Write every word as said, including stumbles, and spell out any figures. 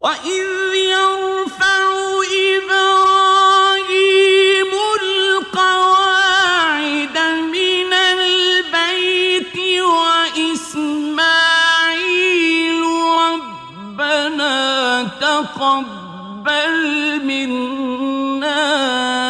وَإِذْ يَرْفَعُ إِبْرَاهِيمُ الْقَوَاعِدَ مِنَ الْبَيْتِ وَإِسْمَاعِيلُ رَبَّنَا تَقَبَّلْ مِنَّا